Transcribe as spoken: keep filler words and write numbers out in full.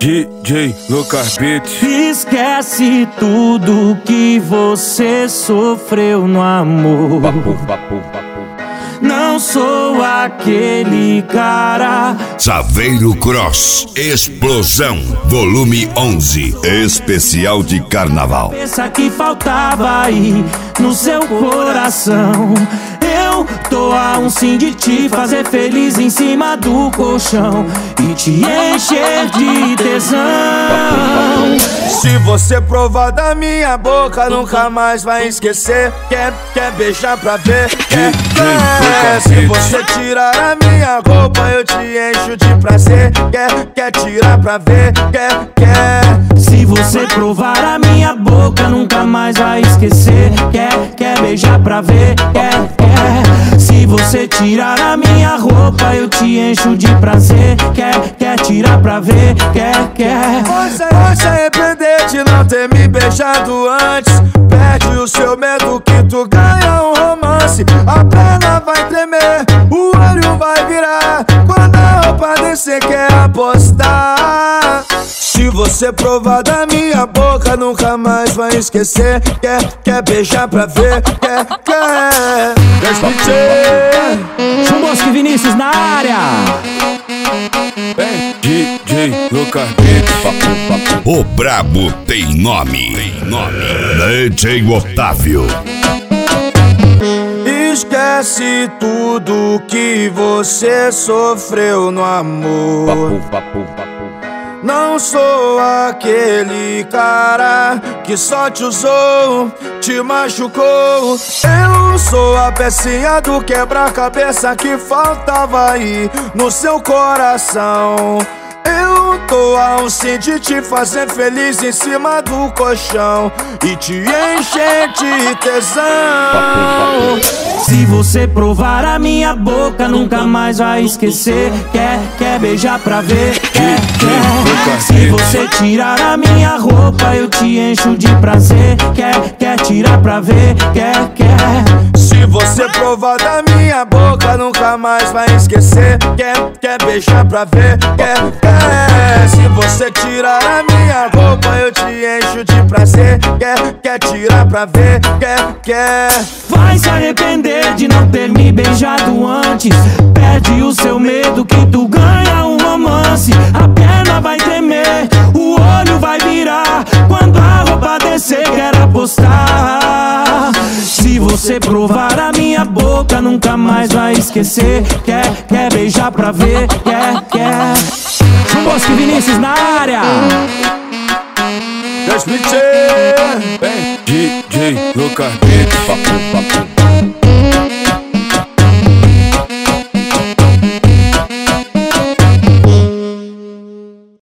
D J Lucas Beats. Esquece tudo que você sofreu no amor. Papo, papo, papo. Não sou aquele cara. Saveiro Cross Explosão Volume onze, especial de carnaval. Pensa que faltava aí no seu coração. Eu tô a um sim de te fazer feliz em cima do colchão e te encher de tesão. Se você provar da minha boca, nunca mais vai esquecer. Quer, quer beijar pra ver, quer, quer. Se você tirar a minha roupa, eu te encho de prazer. Quer, quer tirar pra ver, quer, quer. Se você provar a minha boca, nunca mais vai esquecer. Quer, quer beijar pra ver, quer, quer. Se você tirar a minha roupa, eu te encho de prazer. Quer, quer tirar pra ver, quer, quer. Você vai se arrepender de não ter me beijado antes. Perde o seu medo que tu ganha um romance. A perna vai tremer, o olho vai virar. Quando a roupa descer, quer apostar. Se você provar da minha boca, nunca mais vai esquecer. Quer, quer beijar pra ver, quer, quer. Chumbosque Vinícius na área. D J Lucas Beats. O brabo tem nome, tem nome. D J Otávio. Esquece tudo que você sofreu no amor. Papo, papo, papo. Não sou aquele cara que só te usou, te machucou. Eu sou a pecinha do quebra-cabeça que faltava aí no seu coração. Eu tô a um sim de te fazer feliz em cima do colchão e te encher de tesão. Se você provar a minha boca, nunca mais vai esquecer. Quer, quer beijar pra ver, quer, quer. Se você tirar a minha roupa, eu te encho de prazer. Quer, quer tirar pra ver, quer, quer. Se você provar da minha boca, nunca mais vai esquecer. Quer, quer beijar pra ver, quer, quer. Se você tirar a minha roupa, eu te encho de prazer. Quer, quer tirar pra ver, quer, quer. Vai se arrepender de não ter me beijado antes. Perde o seu medo que tu ganha um romance. A perna vai tremer, o olho vai virar. Quando a roupa descer, quer apostar. Se você provar a minha boca, nunca mais vai esquecer. Quer, quer beijar pra ver, quer, quer. Chumbosque Vinícius na área. D J Lucas Beats.